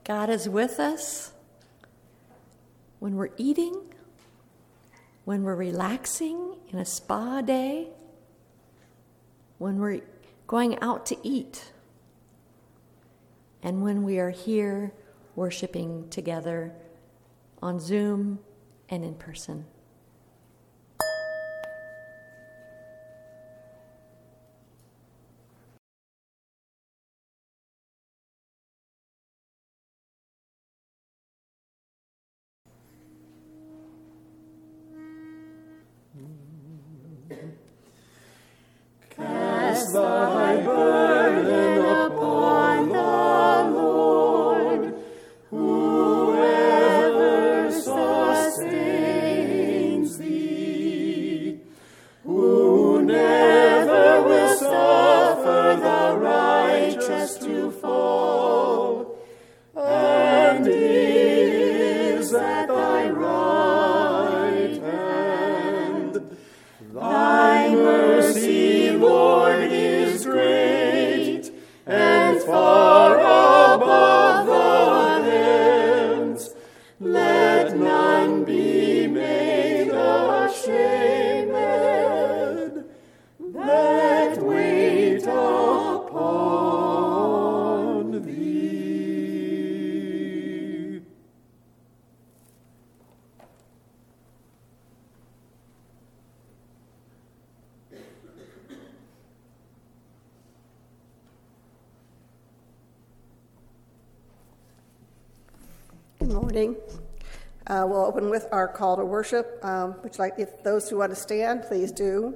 God is with us when we're eating, when we're relaxing in a spa day, when we're going out to eat, and when we are here worshiping together on Zoom and in person. Cast thy burden upon the Lord, whoever sustains thee, who never will suffer the righteous to fall, and is at thy right hand. Thy mercy, Lord, is great, and far above the heavens. Let none be made ashamed that wait upon thee. Good morning. We'll open with our call to worship, which, like, if those who want to stand, please do.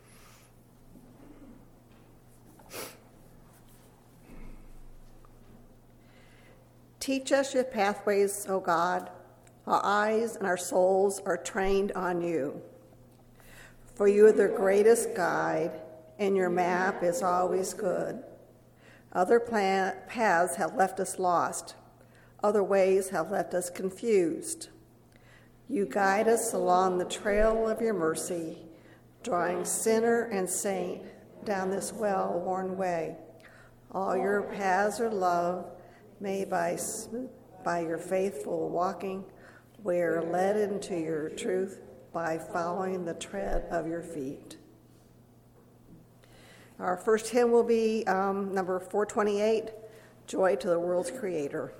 Teach us your pathways, O God. Our eyes and our souls are trained on you. For you are the greatest guide, and your map is always good. Other paths have left us lost. Other ways have left us confused. You guide us along the trail of your mercy, drawing sinner and saint down this well-worn way. All your paths are love, made by your faithful walking. We are led into your truth by following the tread of your feet. Our first hymn will be number 428, Joy to the World's Creator.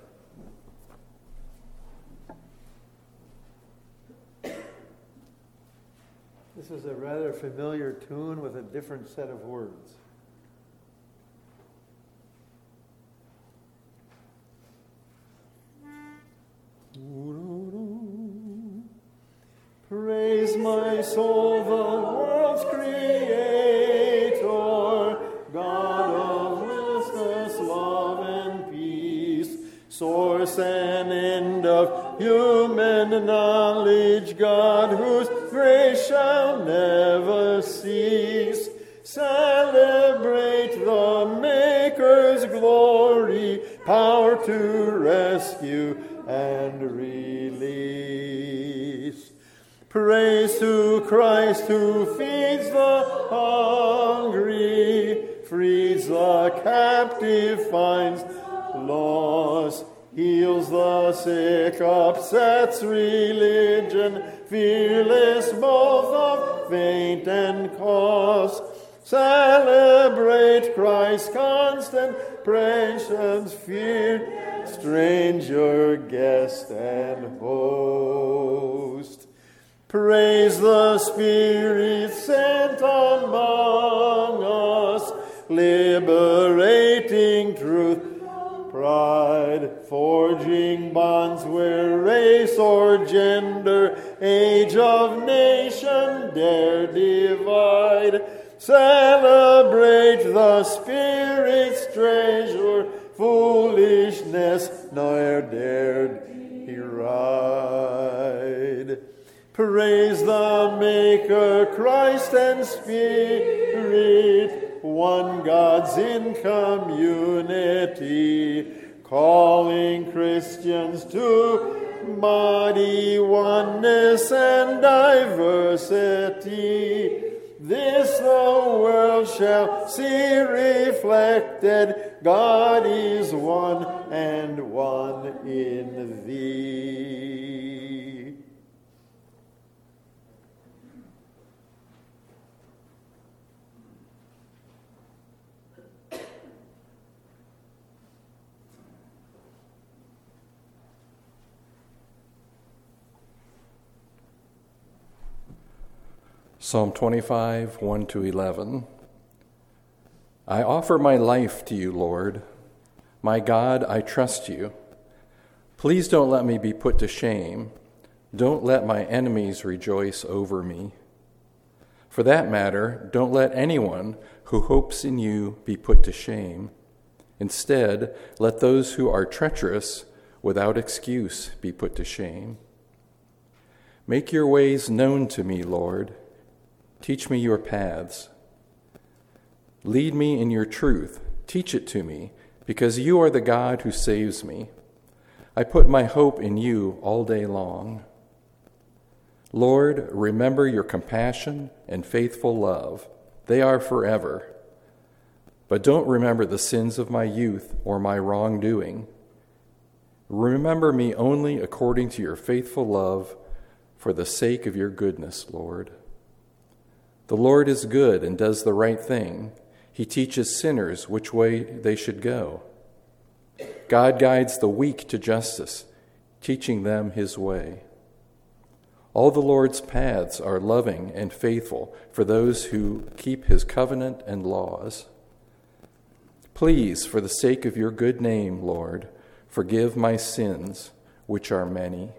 This is a rather familiar tune with a different set of words. Praise my soul, the world's creator, God of wisdom, love, and peace, source and end of human knowledge, God whose grace shall never cease. Celebrate the Maker's glory, power to rescue and release. Praise to Christ who feeds the hungry, frees the captive, finds lost, heals the sick, upsets religion, fearless both of faint and cause. Celebrate Christ's constant presence, feared stranger, guest, and host. Praise the Spirit sent among us, liberating truth, pride, forging bonds where race or gender, age of nation dare divide. Celebrate the Spirit's treasure, foolishness nor dared deride. Praise the Maker, Christ and Spirit, one God's in community, calling Christians to mighty oneness and diversity. This the world shall see reflected, God is one and one in thee. Psalm 25, 1-11. I offer my life to you, Lord. My God, I trust you. Please don't let me be put to shame. Don't let my enemies rejoice over me. For that matter, don't let anyone who hopes in you be put to shame. Instead, let those who are treacherous without excuse be put to shame. Make your ways known to me, Lord. Teach me your paths. Lead me in your truth. Teach it to me, because you are the God who saves me. I put my hope in you all day long. Lord, remember your compassion and faithful love. They are forever. But don't remember the sins of my youth or my wrongdoing. Remember me only according to your faithful love, for the sake of your goodness, Lord. The Lord is good and does the right thing. He teaches sinners which way they should go. God guides the weak to justice, teaching them his way. All the Lord's paths are loving and faithful for those who keep his covenant and laws. Please, for the sake of your good name, Lord, forgive my sins, which are many.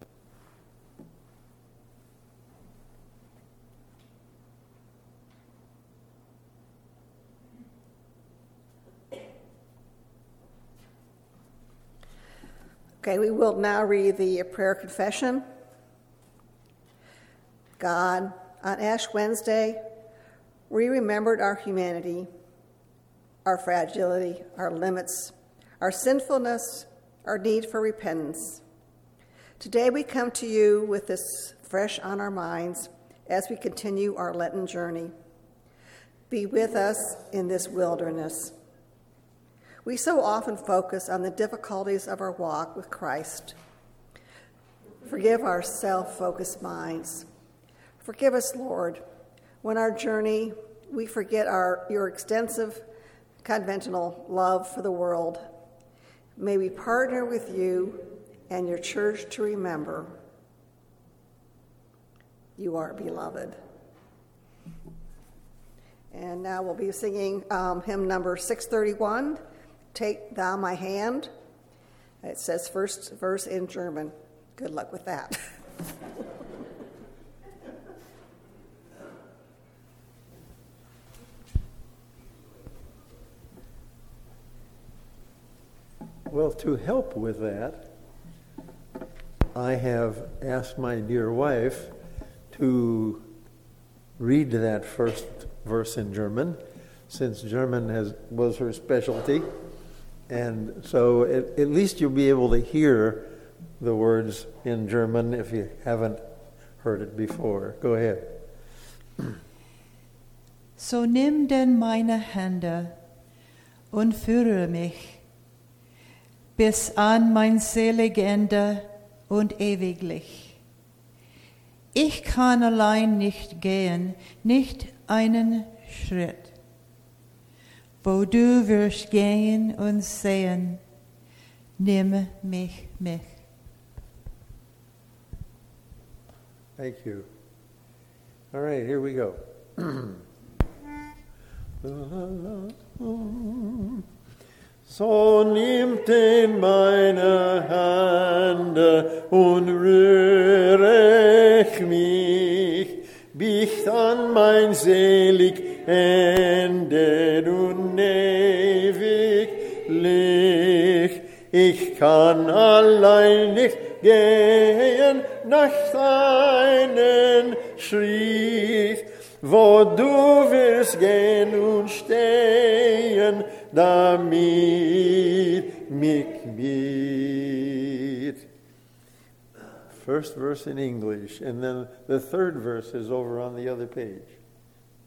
Okay, we will now read the prayer confession. God, on Ash Wednesday, we remembered our humanity, our fragility, our limits, our sinfulness, our need for repentance. Today we come to you with this fresh on our minds as we continue our Lenten journey. Be with us in this wilderness. We so often focus on the difficulties of our walk with Christ. Forgive our self-focused minds. Forgive us, Lord, when our journey we forget your extensive conventional love for the world. May we partner with you and your church to remember you are beloved. And now we'll be singing hymn number 631, Take Thou My Hand. It says first verse in German. Good luck with that. Well, to help with that, I have asked my dear wife to read that first verse in German, since German was her specialty. And so at least you'll be able to hear the words in German if you haven't heard it before. Go ahead. So nimm denn meine Hände und führe mich bis an mein selig Ende und ewiglich. Ich kann allein nicht gehen, nicht einen Schritt. Wo du wirst gehen und sehen, nimm mich mit. Thank you. All right, here we go. So nimmt in meine Hände und rühre mich, bis an mein selig Ende und ewiglich. Ich kann allein nicht gehen nach deinen Schritt, wo du wirst gehen und stehen, damit mich mit. First verse in English, and then the third verse is over on the other page.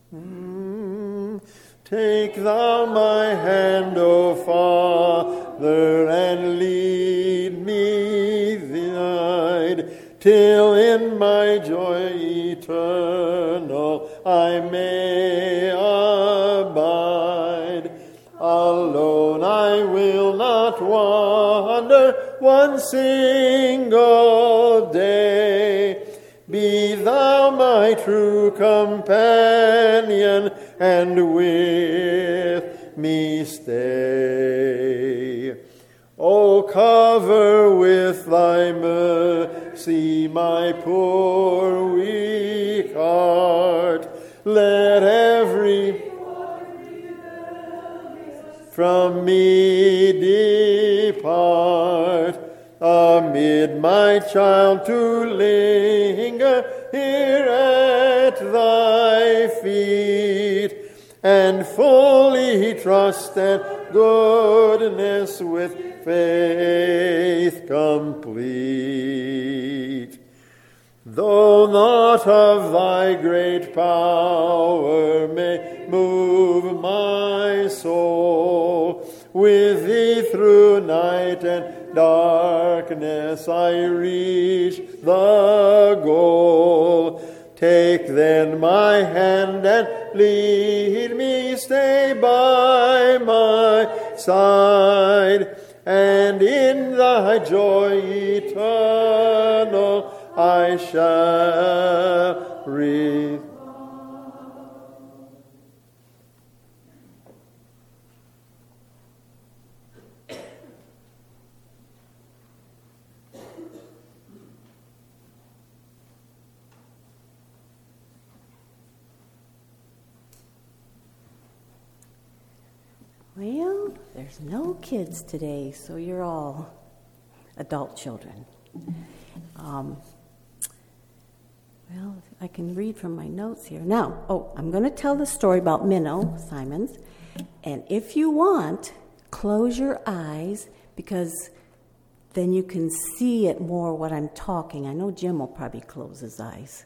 Take thou my hand, O Father, and lead me thine, till in my joy eternal I may abide. Alone I will not wander one single day. Be thou my true companion, and with me stay. O cover with thy mercy my poor weak heart. Let every from me depart. Amid my child to linger here at thy feet, and fully trust and goodness with faith complete. Though naught of thy great power may move my soul, with thee through night and darkness I reach the goal. Take then my hand and lead me, stay by my side, and in thy joy eternal I shall read. Well, there's no kids today, so you're all adult children. Well, I can read from my notes here. Now, I'm going to tell the story about Minnow Simons. And if you want, close your eyes, because then you can see it more what I'm talking. I know Jim will probably close his eyes.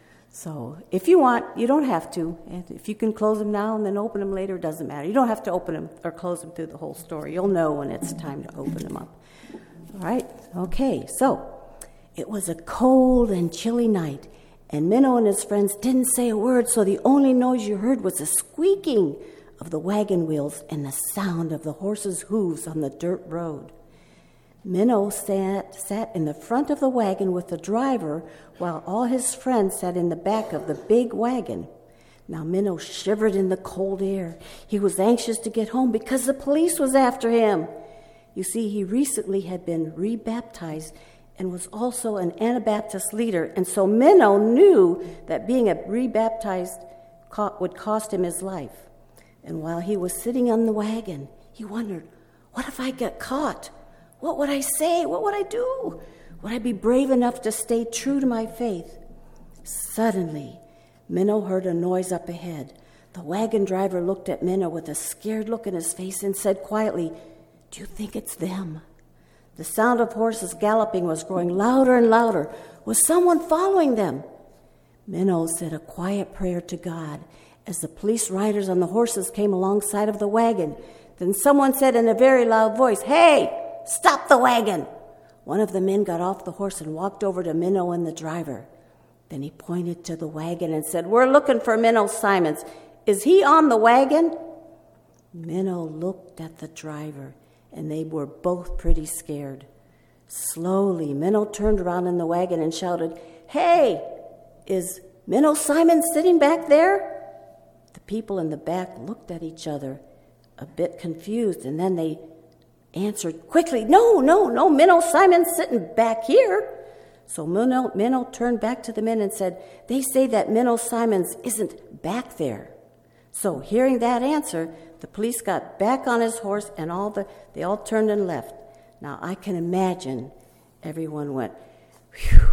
So if you want, you don't have to. And if you can close them now and then open them later, it doesn't matter. You don't have to open them or close them through the whole story. You'll know when it's time to open them up. All right? Okay, so it was a cold and chilly night, and Minnow and his friends didn't say a word, so the only noise you heard was the squeaking of the wagon wheels and the sound of the horses' hooves on the dirt road. Minnow sat in the front of the wagon with the driver, while all his friends sat in the back of the big wagon. Now Minnow shivered in the cold air. He was anxious to get home because the police was after him. You see, he recently had been rebaptized and was also an Anabaptist leader, and so Minnow knew that being a rebaptized would cost him his life. And while he was sitting on the wagon, he wondered, what if I get caught? What would I say? What would I do? Would I be brave enough to stay true to my faith? Suddenly, Minnow heard a noise up ahead. The wagon driver looked at Minnow with a scared look in his face and said quietly, "Do you think it's them?" The sound of horses galloping was growing louder and louder. Was someone following them? Minnow said a quiet prayer to God as the police riders on the horses came alongside of the wagon. Then someone said in a very loud voice, "Hey, stop the wagon!" One of the men got off the horse and walked over to Minnow and the driver. Then he pointed to the wagon and said, "We're looking for Minnow Simons. Is he on the wagon?" Minnow looked at the driver, and they were both pretty scared. Slowly, Minnow turned around in the wagon and shouted, "Hey, is Minnow Simons sitting back there?" The people in the back looked at each other, a bit confused, and then they answered quickly, No, Minnow Simons sitting back here." So Minnow turned back to the men and said, "They say that Minnow Simons isn't back there." So hearing that answer, the police got back on his horse and they all turned and left. Now I can imagine everyone went, "Phew."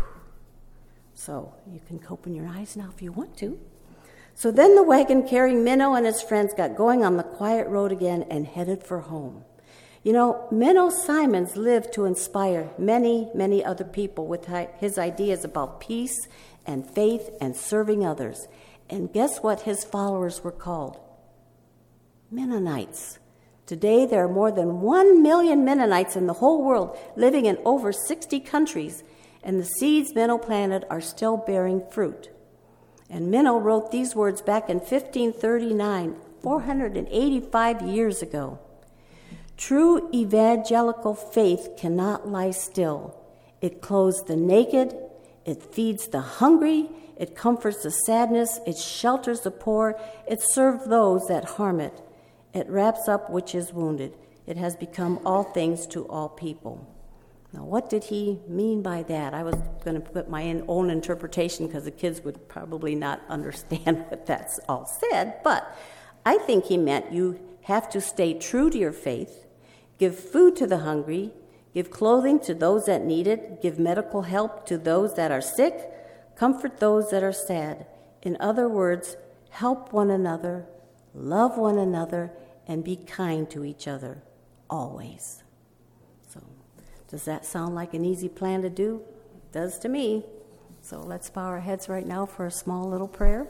So you can open your eyes now if you want to. So then the wagon carrying Minnow and his friends got going on the quiet road again and headed for home. You know, Minnow Simons lived to inspire many, many other people with his ideas about peace and faith and serving others. And guess what his followers were called? Mennonites. Today, there are more than 1 million Mennonites in the whole world, living in over 60 countries, and the seeds Menno planted are still bearing fruit. And Menno wrote these words back in 1539, 485 years ago. True evangelical faith cannot lie still. It clothes the naked, it feeds the hungry, it comforts the sadness, it shelters the poor, it serves those that harm it. It wraps up which is wounded. It has become all things to all people. Now, what did he mean by that? I was going to put my own interpretation because the kids would probably not understand what that's all said, but I think he meant you have to stay true to your faith, give food to the hungry, give clothing to those that need it, give medical help to those that are sick, comfort those that are sad. In other words, help one another, love one another, and be kind to each other, always. So, does that sound like an easy plan to do? It does to me. So let's bow our heads right now for a small little prayer.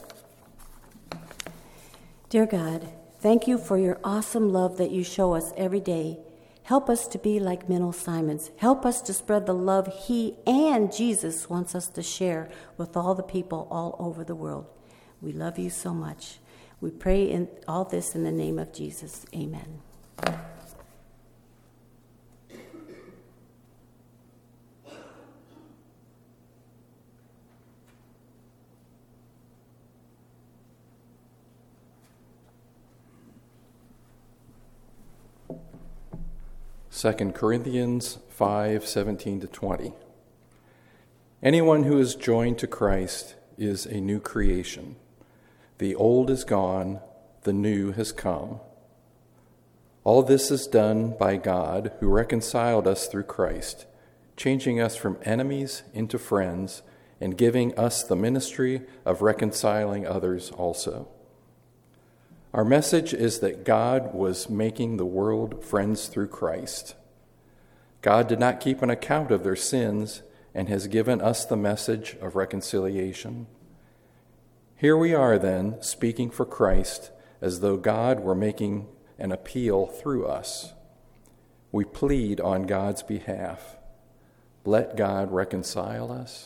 Dear God, thank you for your awesome love that you show us every day. Help us to be like Menno Simons. Help us to spread the love he and Jesus wants us to share with all the people all over the world. We love you so much. We pray in all this in the name of Jesus. Amen. Second Corinthians 5:17-20. Anyone who is joined to Christ is a new creation. The old is gone, the new has come. All this is done by God, who reconciled us through Christ, changing us from enemies into friends, and giving us the ministry of reconciling others also. Our message is that God was making the world friends through Christ. God did not keep an account of their sins and has given us the message of reconciliation. Here we are then, speaking for Christ as though God were making an appeal through us. We plead on God's behalf. Let God reconcile us.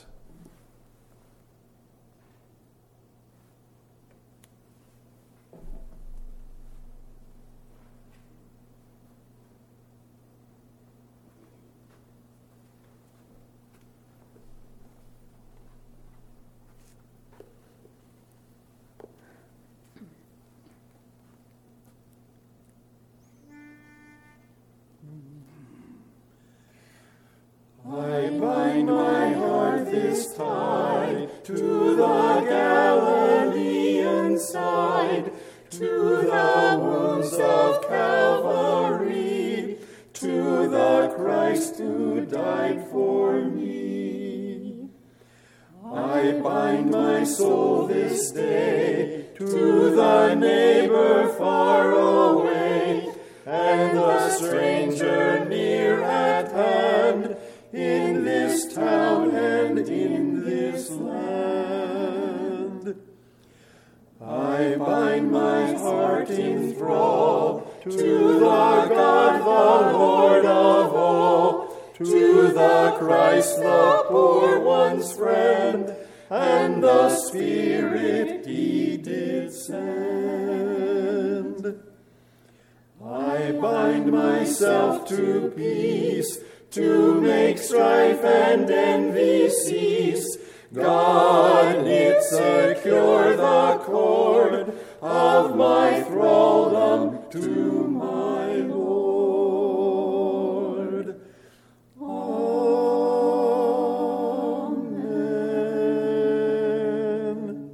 I bind my heart this tide to the Galilean side, to the wounds of Calvary, to the Christ who died for me. I bind my soul this day to the neighbor far away, and the stranger near at hand, in this town and in this land. I bind my heart in thrall to the God, the Lord of all, to the Christ, the poor one's friend, and the Spirit he did send. I bind myself to peace, to make strife and envy cease. God, knit secure the cord of my thraldom to my Lord. Amen.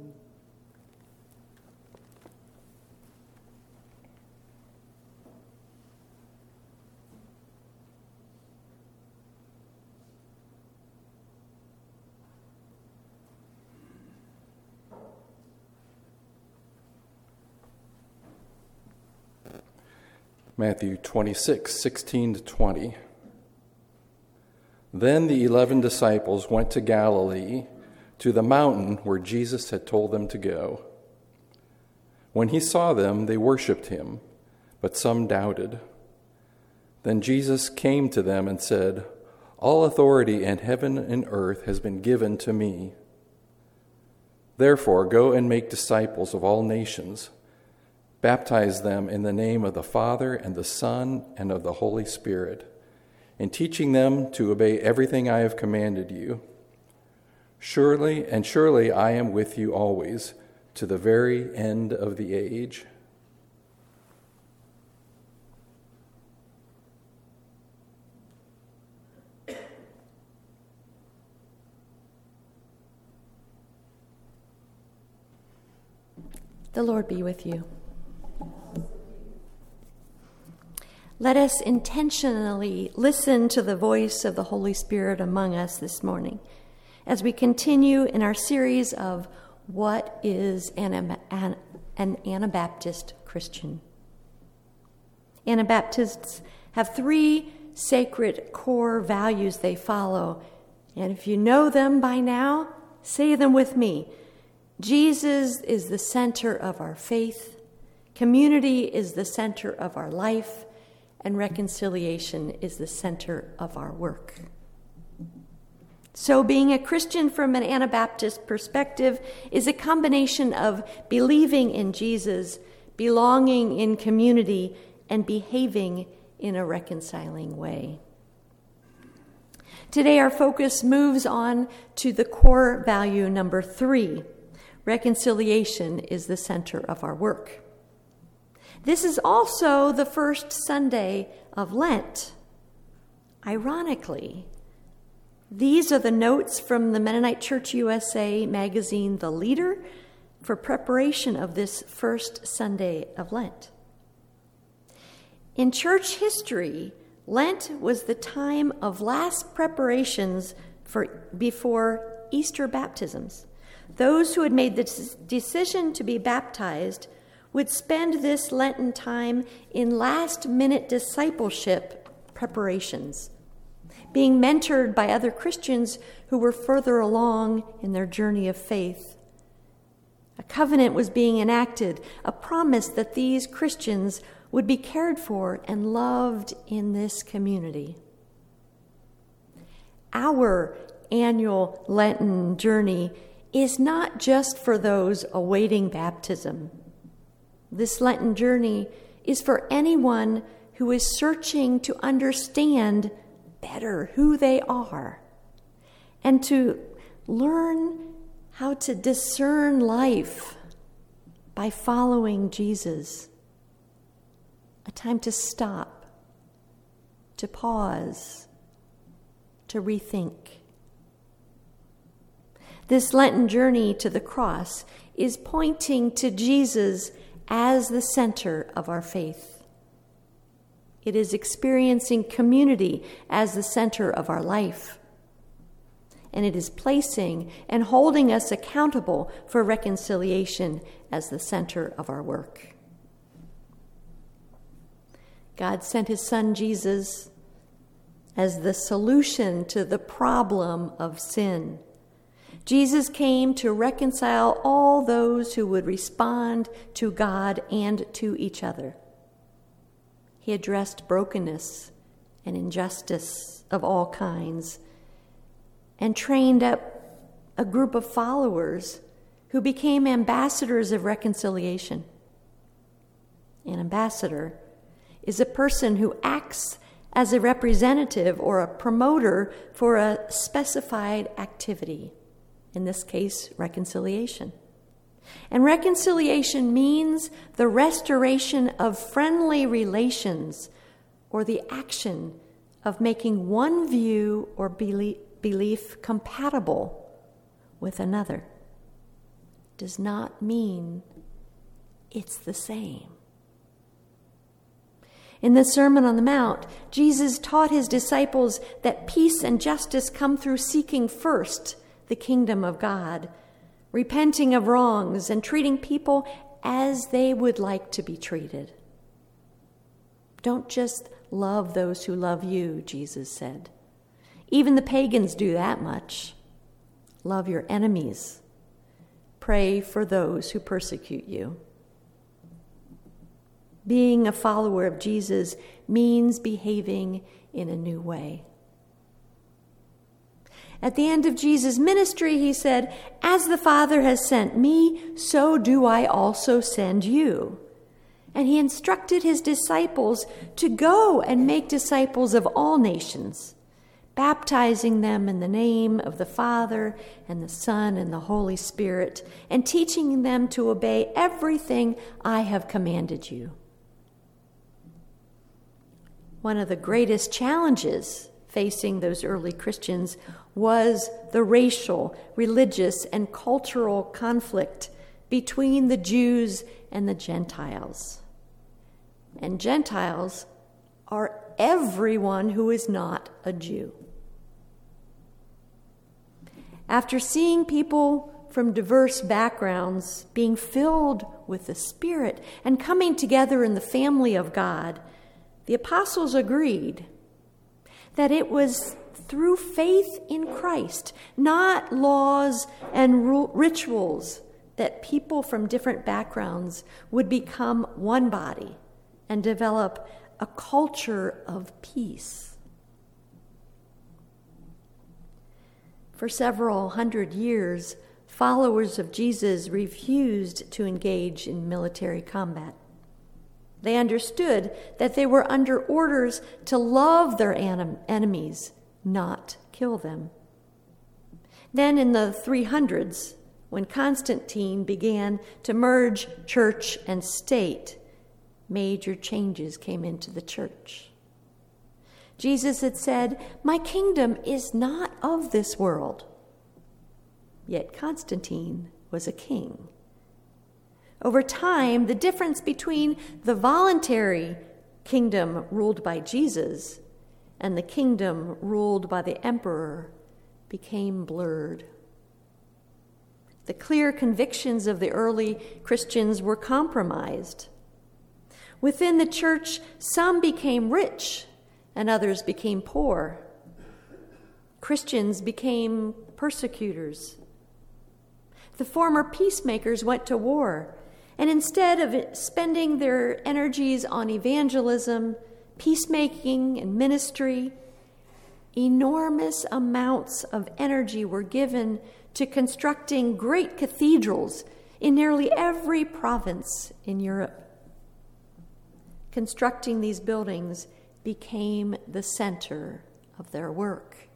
Matthew 26:16-20. Then the 11 disciples went to Galilee, to the mountain where Jesus had told them to go. When he saw them, they worshipped him, but some doubted. Then Jesus came to them and said, "All authority in heaven and earth has been given to me. Therefore, go and make disciples of all nations. Baptize them in the name of the Father and the Son and of the Holy Spirit, and teaching them to obey everything I have commanded you. Surely I am with you always, to the very end of the age." The Lord be with you. Let us intentionally listen to the voice of the Holy Spirit among us this morning as we continue in our series of What is an Anabaptist Christian? Anabaptists have 3 sacred core values they follow, and if you know them by now, say them with me. Jesus is the center of our faith, community is the center of our life, and reconciliation is the center of our work. So being a Christian from an Anabaptist perspective is a combination of believing in Jesus, belonging in community, and behaving in a reconciling way. Today our focus moves on to the core value number 3. Reconciliation is the center of our work. This is also the first Sunday of Lent. Ironically, these are the notes from the Mennonite Church USA magazine, The Leader, for preparation of this first Sunday of Lent. In church history, Lent was the time of last preparations before Easter baptisms. Those who had made the decision to be baptized would spend this Lenten time in last-minute discipleship preparations, being mentored by other Christians who were further along in their journey of faith. A covenant was being enacted, a promise that these Christians would be cared for and loved in this community. Our annual Lenten journey is not just for those awaiting baptism. This Lenten journey is for anyone who is searching to understand better who they are and to learn how to discern life by following Jesus. A time to stop, to pause, to rethink. This Lenten journey to the cross is pointing to Jesus as the center of our faith. It is experiencing community as the center of our life. And it is placing and holding us accountable for reconciliation as the center of our work. God sent his son Jesus as the solution to the problem of sin. Jesus came to reconcile all those who would respond to God and to each other. He addressed brokenness and injustice of all kinds and trained up a group of followers who became ambassadors of reconciliation. An ambassador is a person who acts as a representative or a promoter for a specified activity. In this case, reconciliation. And reconciliation means the restoration of friendly relations or the action of making one view or belief compatible with another. Does not mean it's the same. In the Sermon on the Mount, Jesus taught his disciples that peace and justice come through seeking first the kingdom of God, repenting of wrongs, and treating people as they would like to be treated. Don't just love those who love you, Jesus said. Even the pagans do that much. Love your enemies. Pray for those who persecute you. Being a follower of Jesus means behaving in a new way. At the end of Jesus' ministry, he said, "As the Father has sent me, so do I also send you." And he instructed his disciples to go and make disciples of all nations, baptizing them in the name of the Father and the Son and the Holy Spirit, and teaching them to obey everything I have commanded you. One of the greatest challenges facing those early Christians was the racial, religious, and cultural conflict between the Jews and the Gentiles. And Gentiles are everyone who is not a Jew. After seeing people from diverse backgrounds being filled with the Spirit and coming together in the family of God, the apostles agreed that it was through faith in Christ, not laws and rituals, that people from different backgrounds would become one body and develop a culture of peace. For several hundred years, followers of Jesus refused to engage in military combat. They understood that they were under orders to love their enemies, not kill them. Then in the 300s, when Constantine began to merge church and state, major changes came into the church. Jesus had said, "My kingdom is not of this world." Yet Constantine was a king. Over time, the difference between the voluntary kingdom ruled by Jesus and the kingdom ruled by the emperor became blurred. The clear convictions of the early Christians were compromised. Within the church, some became rich and others became poor. Christians became persecutors. The former peacemakers went to war, and instead of spending their energies on evangelism, peacemaking, and ministry, enormous amounts of energy were given to constructing great cathedrals in nearly every province in Europe. Constructing these buildings became the center of their work.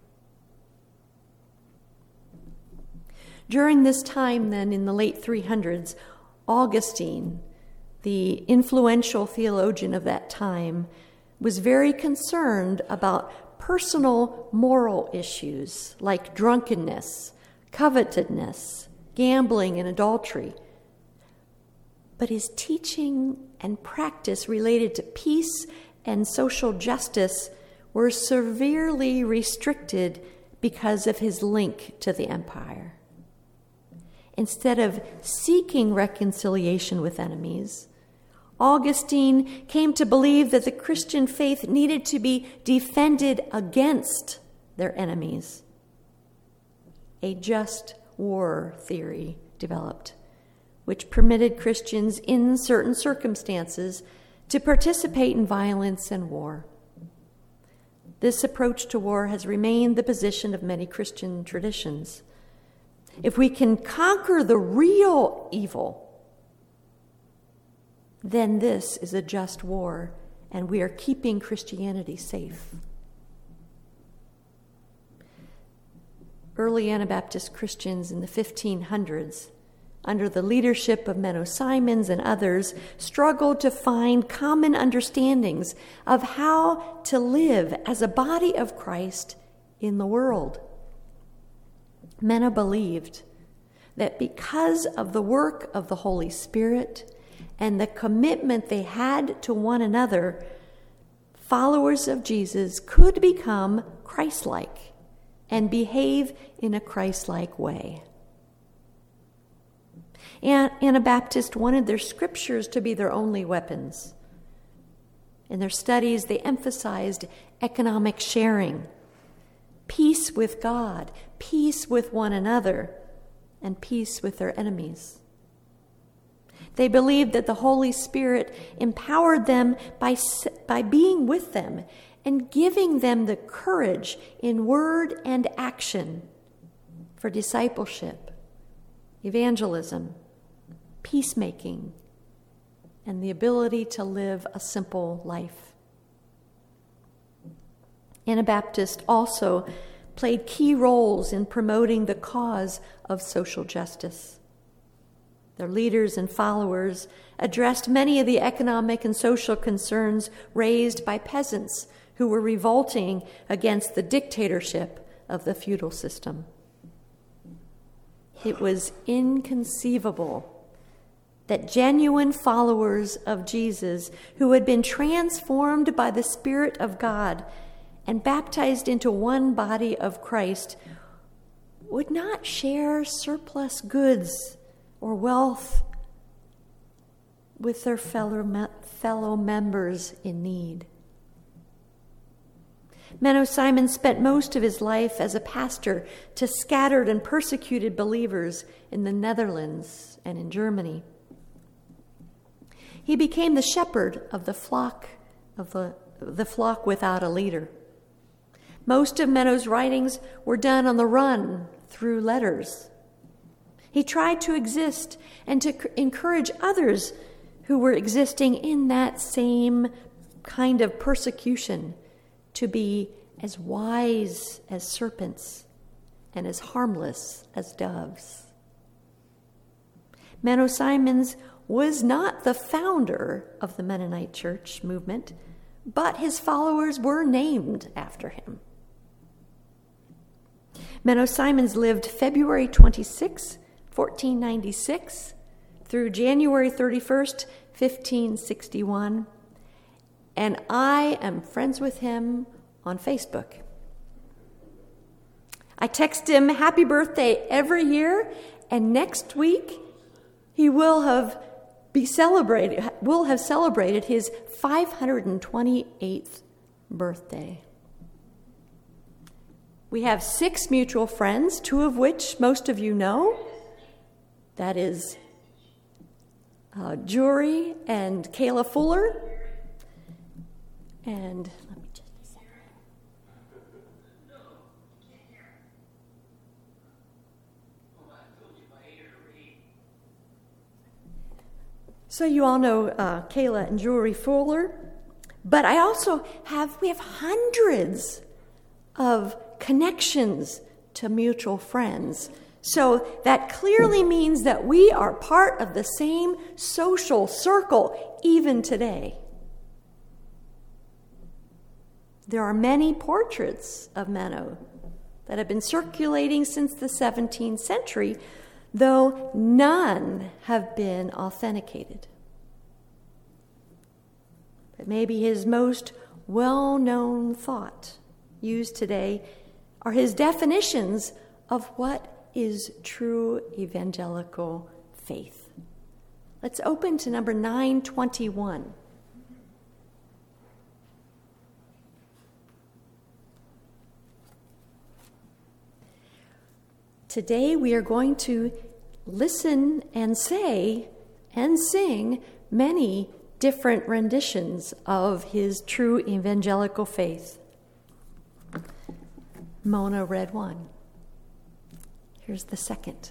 During this time, then, in the late 300s, Augustine, the influential theologian of that time, was very concerned about personal moral issues like drunkenness, covetousness, gambling, and adultery. But his teaching and practice related to peace and social justice were severely restricted because of his link to the empire. Instead of seeking reconciliation with enemies, Augustine came to believe that the Christian faith needed to be defended against their enemies. A just war theory developed, which permitted Christians in certain circumstances to participate in violence and war. This approach to war has remained the position of many Christian traditions. If we can conquer the real evil, then this is a just war, and we are keeping Christianity safe. Early Anabaptist Christians in the 1500s, under the leadership of Menno Simons and others, struggled to find common understandings of how to live as a body of Christ in the world. Menno believed that because of the work of the Holy Spirit and the commitment they had to one another, followers of Jesus could become Christ-like and behave in a Christ-like way. Anabaptists wanted their scriptures to be their only weapons. In their studies, they emphasized economic sharing, peace with God, peace with one another, and peace with their enemies. They believed that the Holy Spirit empowered them by being with them and giving them the courage in word and action for discipleship, evangelism, peacemaking, and the ability to live a simple life. Anabaptists also played key roles in promoting the cause of social justice. Their leaders and followers addressed many of the economic and social concerns raised by peasants who were revolting against the dictatorship of the feudal system. It was inconceivable that genuine followers of Jesus who had been transformed by the Spirit of God and baptized into one body of Christ would not share surplus goods or wealth with their fellow members in need. Menno Simons spent most of his life as a pastor to scattered and persecuted believers in the Netherlands and in Germany. He became the shepherd of the flock without a leader. Most of Menno's writings were done on the run through letters. He tried to exist and to encourage others who were existing in that same kind of persecution to be as wise as serpents and as harmless as doves. Menno Simons was not the founder of the Mennonite Church movement, but his followers were named after him. Menno Simons lived February 26, 1496 through January 31st, 1561, and I am friends with him on Facebook. I text him happy birthday every year, and next week he will have celebrated his 528th birthday. We have 6 mutual friends, 2 of which most of you know. That is Jury and Kayla Fuller. And let me just a second. So you all know Kayla and Jury Fuller, but we have hundreds of connections to mutual friends. So that clearly means that we are part of the same social circle even today. There are many portraits of Menno that have been circulating since the 17th century, though none have been authenticated. But maybe his most well-known thought used today are his definitions of what is true evangelical faith. Let's open to number 921. Today we are going to listen and say and sing many different renditions of his true evangelical faith. Mona read one. Here's the second.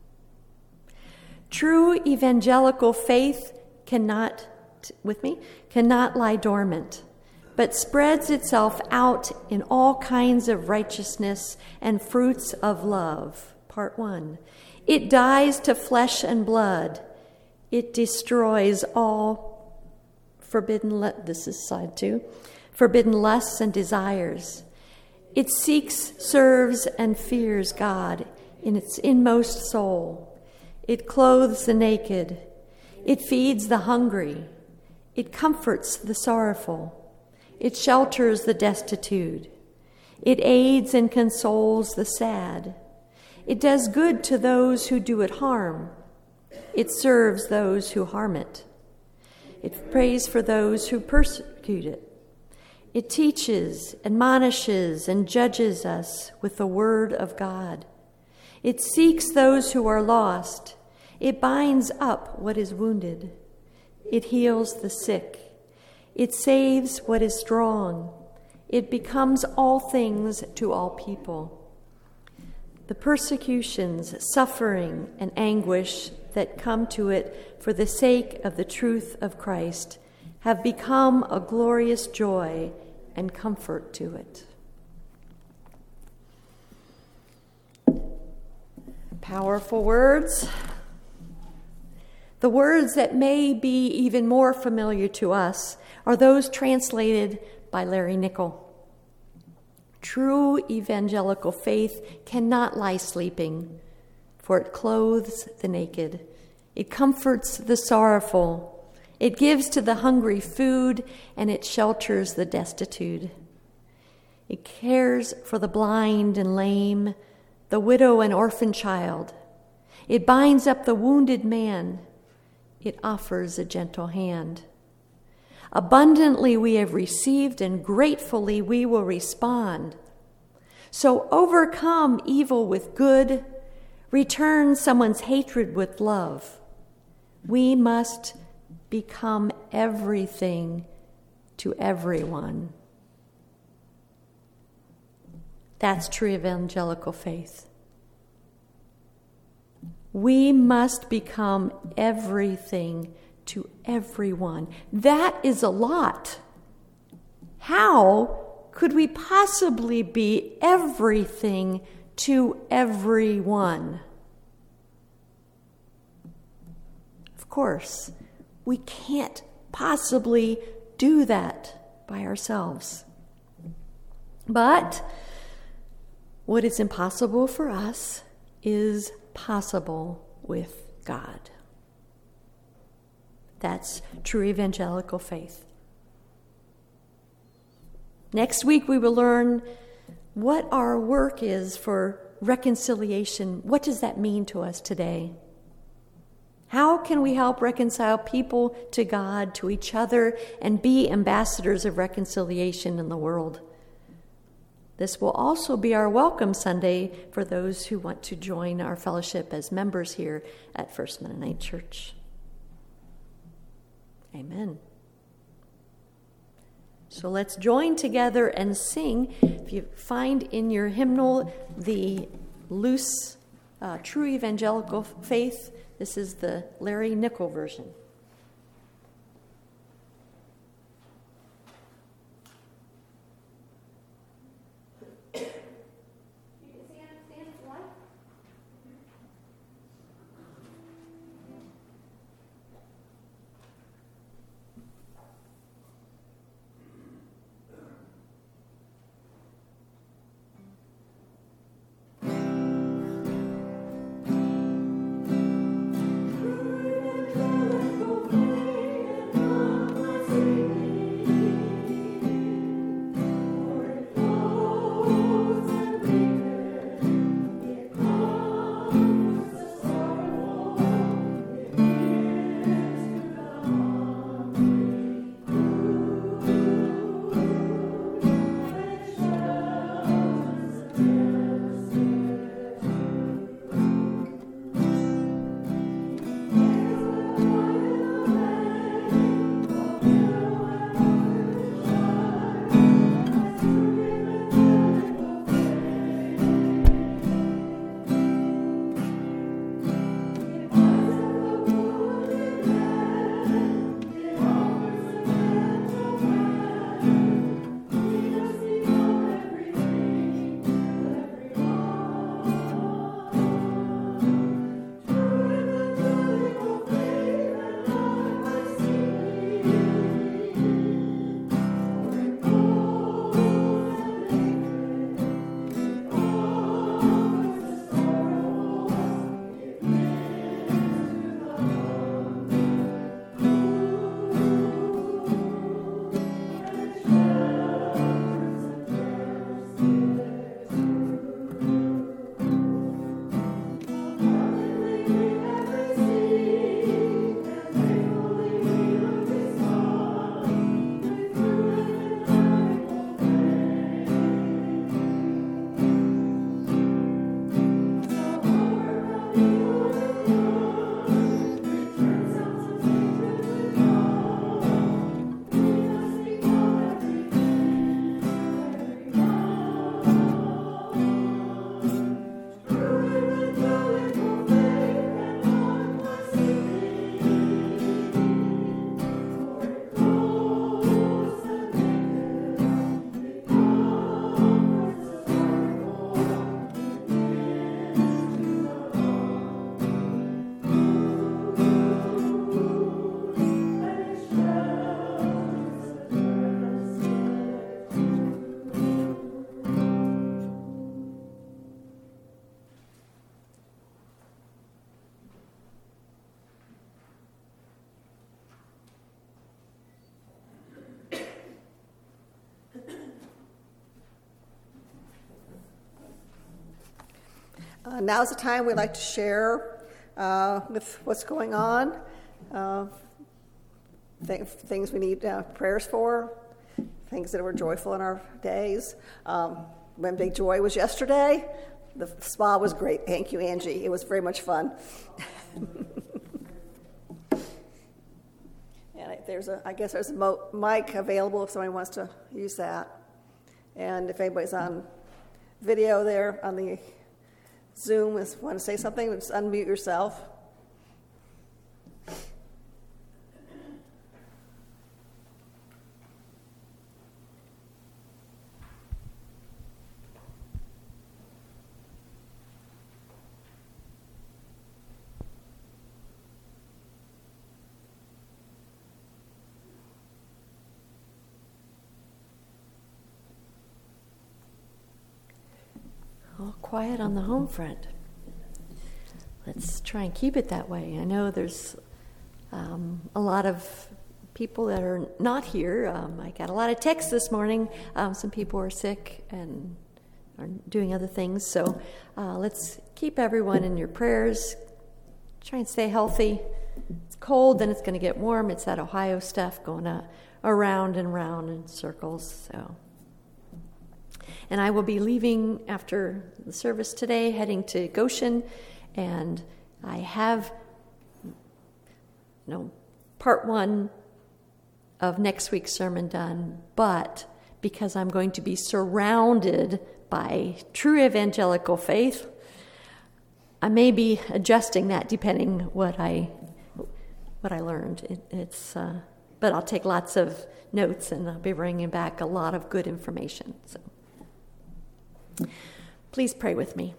True evangelical faith cannot lie dormant, but spreads itself out in all kinds of righteousness and fruits of love. Part 1. It dies to flesh and blood. It destroys all this is side 2, forbidden lusts and desires. It seeks, serves, and fears God in its inmost soul. It clothes the naked. It feeds the hungry. It comforts the sorrowful. It shelters the destitute. It aids and consoles the sad. It does good to those who do it harm. It serves those who harm it. It prays for those who persecute it. It teaches, admonishes, and judges us with the word of God. It seeks those who are lost. It binds up what is wounded. It heals the sick. It saves what is strong. It becomes all things to all people. The persecutions, suffering, and anguish that come to it for the sake of the truth of Christ have become a glorious joy and comfort to it. Powerful words. The words that may be even more familiar to us are those translated by Larry Nickel. True evangelical faith cannot lie sleeping, for it clothes the naked. It comforts the sorrowful. It gives to the hungry food, and it shelters the destitute. It cares for the blind and lame, the widow and orphan child. It binds up the wounded man. It offers a gentle hand. Abundantly we have received, and gratefully we will respond. So overcome evil with good, return someone's hatred with love. We must become everything to everyone. That's true evangelical faith. We must become everything to everyone. That is a lot. How could we possibly be everything to everyone? Of course, we can't possibly do that by ourselves. But what is impossible for us is possible with God. That's true evangelical faith. Next week we will learn what our work is for reconciliation. What does that mean to us today? How can we help reconcile people to God, to each other, and be ambassadors of reconciliation in the world? This will also be our welcome Sunday for those who want to join our fellowship as members here at First Mennonite Church. Amen. So let's join together and sing. If you find in your hymnal the loose, true evangelical faith, this is the Larry Nickel version. Evangelical Now's the time we'd like to share with what's going on, things we need prayers for, things that were joyful in our days. When Big Joy was yesterday, the spa was great. Thank you, Angie. It was very much fun. And I guess there's a mic available if somebody wants to use that. And if anybody's on video there on the Zoom want to say something, just unmute yourself. All quiet on the home front. Let's try and keep it that way. I know there's a lot of people that are not here. I got a lot of texts this morning. Some people are sick and are doing other things. So let's keep everyone in your prayers. Try and stay healthy. It's cold, then it's going to get warm. It's that Ohio stuff going around and around in circles. So. And I will be leaving after the service today, heading to Goshen, and I have, part 1 of next week's sermon done, but because I'm going to be surrounded by true evangelical faith, I may be adjusting that depending what I learned. But I'll take lots of notes, and I'll be bringing back a lot of good information. So. Please pray with me.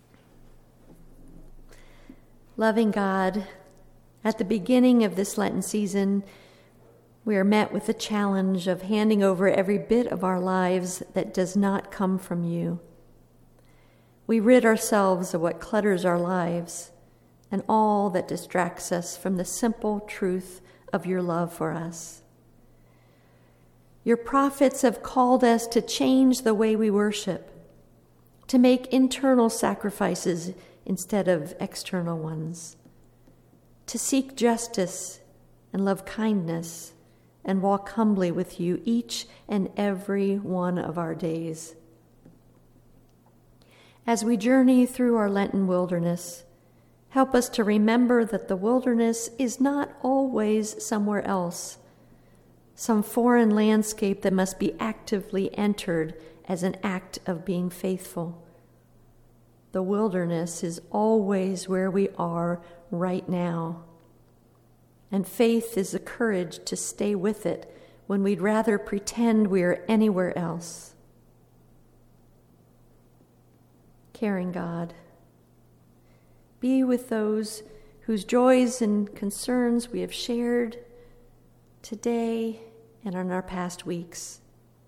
Loving God, at the beginning of this Lenten season, we are met with the challenge of handing over every bit of our lives that does not come from you. We rid ourselves of what clutters our lives and all that distracts us from the simple truth of your love for us. Your prophets have called us to change the way we worship, to make internal sacrifices instead of external ones, to seek justice and love kindness and walk humbly with you each and every one of our days. As we journey through our Lenten wilderness, help us to remember that the wilderness is not always somewhere else, some foreign landscape that must be actively entered as an act of being faithful. The wilderness is always where we are right now. And faith is the courage to stay with it when we'd rather pretend we are anywhere else. Caring God, be with those whose joys and concerns we have shared today and in our past weeks.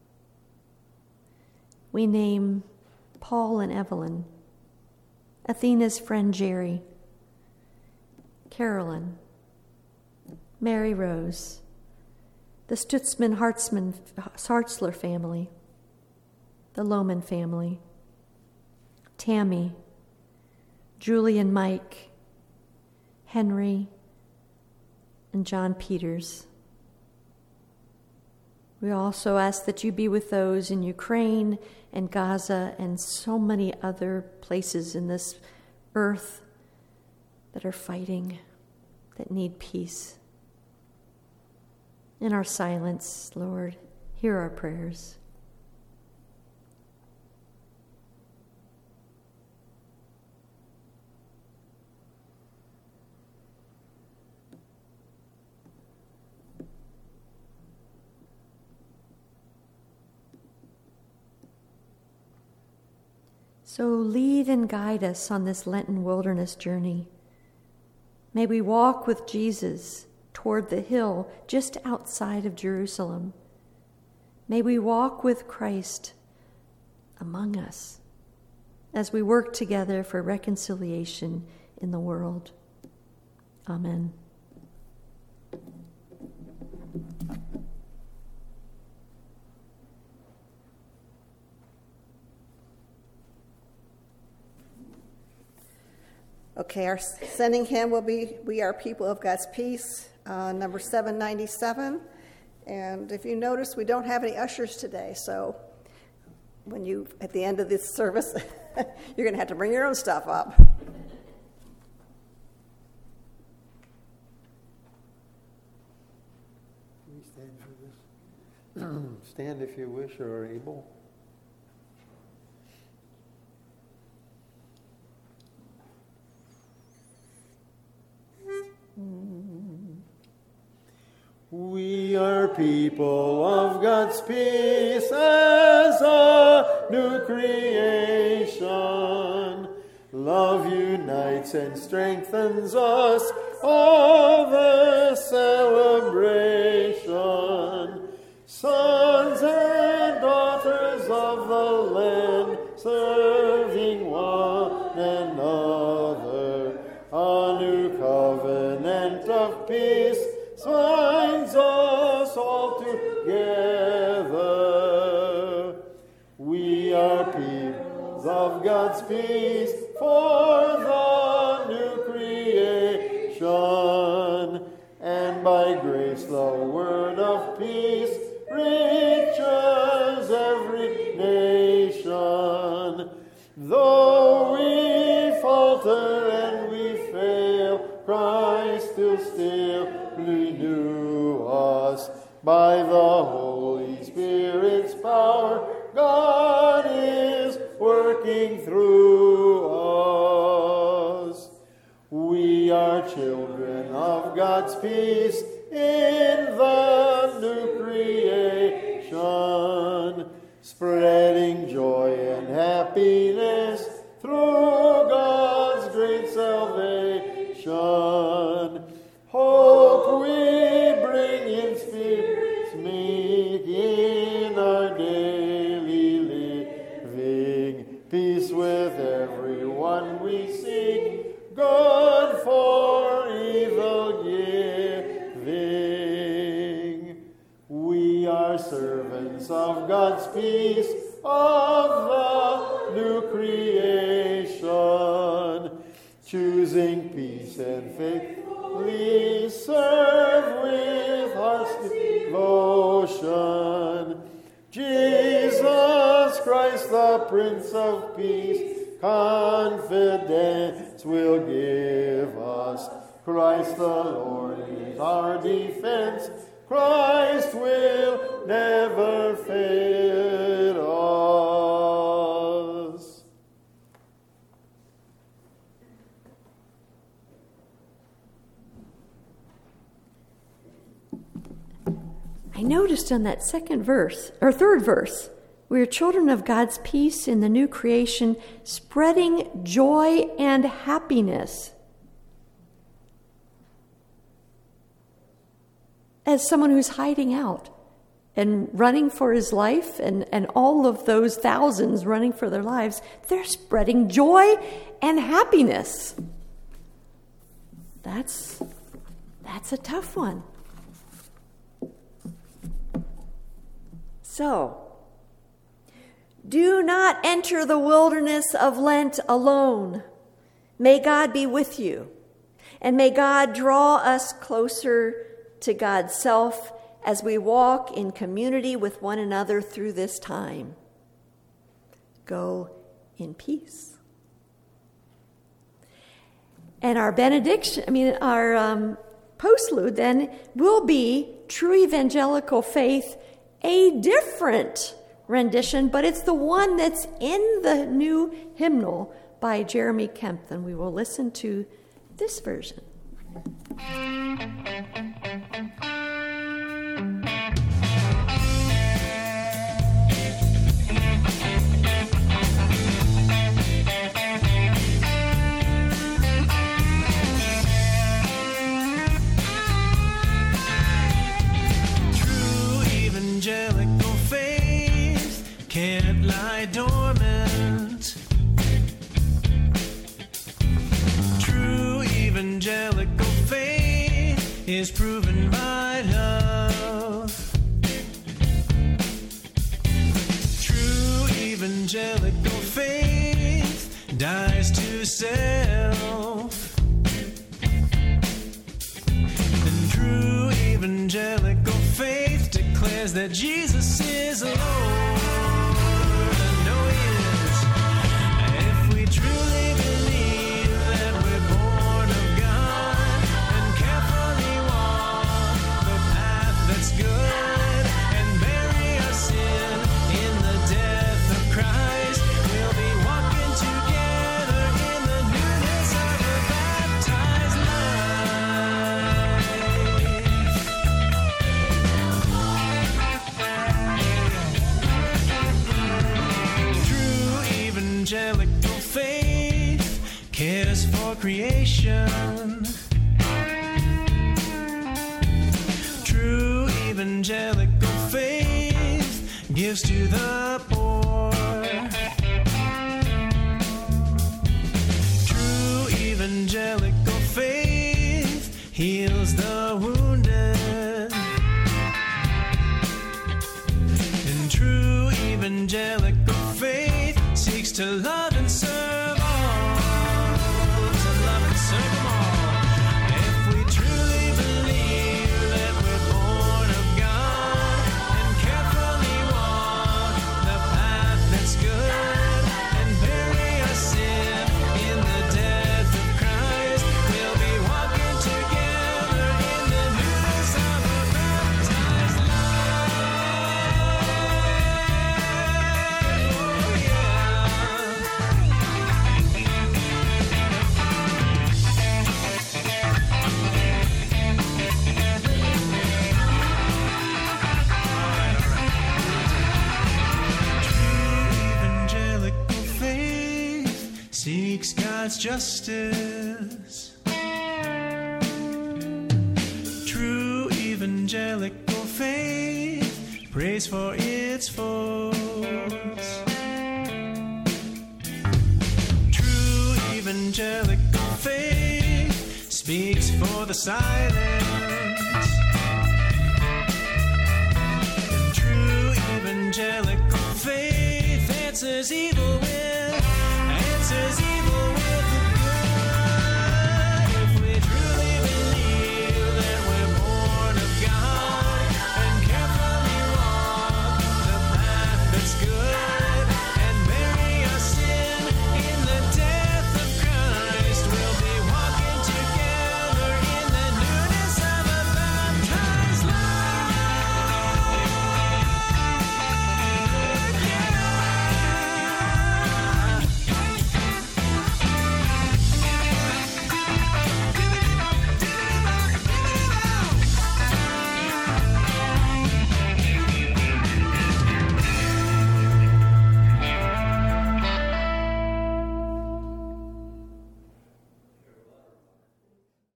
We name Paul and Evelyn, Athena's friend Jerry, Carolyn, Mary Rose, the Stutzman-Hartzler family, the Lohman family, Tammy, Julie and Mike, Henry, and John Peters. We also ask that you be with those in Ukraine and Gaza and so many other places in this earth that are fighting, that need peace. In our silence, Lord, hear our prayers. So lead and guide us on this Lenten wilderness journey. May we walk with Jesus toward the hill just outside of Jerusalem. May we walk with Christ among us as we work together for reconciliation in the world. Amen. Okay, our sending hymn will be We Are People of God's Peace, number 797. And if you notice, we don't have any ushers today, so when you, at the end of this service, you're going to have to bring your own stuff up. Can we stand for this? Stand if you wish or are able. We are people of God's peace as a new creation. Love unites and strengthens us, all the celebration. Sons and daughters of the land, serving one another, a new covenant of peace binds us all together. We are people of God's peace for the new creation, and by grace the word of peace reaches every nation. Though we falter and we fail, Christ still renew us. By the Holy Spirit's power, God is working through us. We are children of God's peace in the new creation, spreading joy and happiness through God's great salvation. Hope we bring in spirits meek in our daily living, peace with everyone we seek, good for evil giving. We are servants of God's peace, of the new creation, choosing peace and faith. We serve with heart's devotion. Jesus Christ, the Prince of Peace, confidence will give us. Christ the Lord is our defense. Christ will never fail us. I noticed on that second verse, or third verse, we are children of God's peace in the new creation, spreading joy and happiness. As someone who's hiding out and running for his life, and all of those thousands running for their lives, they're spreading joy and happiness. That's a tough one. So, do not enter the wilderness of Lent alone. May God be with you, and may God draw us closer to God's self as we walk in community with one another through this time. Go in peace. And our benediction, our postlude then will be True Evangelical Faith, a different rendition, but it's the one that's in the new hymnal by Jeremy Kemp. And we will listen to this version. Evangelical faith can't lie dormant. True evangelical faith is proven by love. True evangelical faith dies to self. says that Jesus is Lord. And know He is. If we truly believe that we're born of God and carefully walk the path that's good and bury our sin in the death of Christ, we'll be walking together in the newness of a baptized life. True evangelical faith cares for creation. True evangelical faith gives to the poor. True evangelical faith heals the wounded. And true evangelical faith seeks to love and serve all. To love and serve them all. If we truly believe that we're born of God and carefully walk the path that's good and bury our sin in the death of Christ, we'll be walking together in the newness of a baptized life. Oh, True evangelical faith seeks God's justice. True evangelical faith prays for its foes. True evangelical faith speaks for the silent. And true evangelical faith answers evil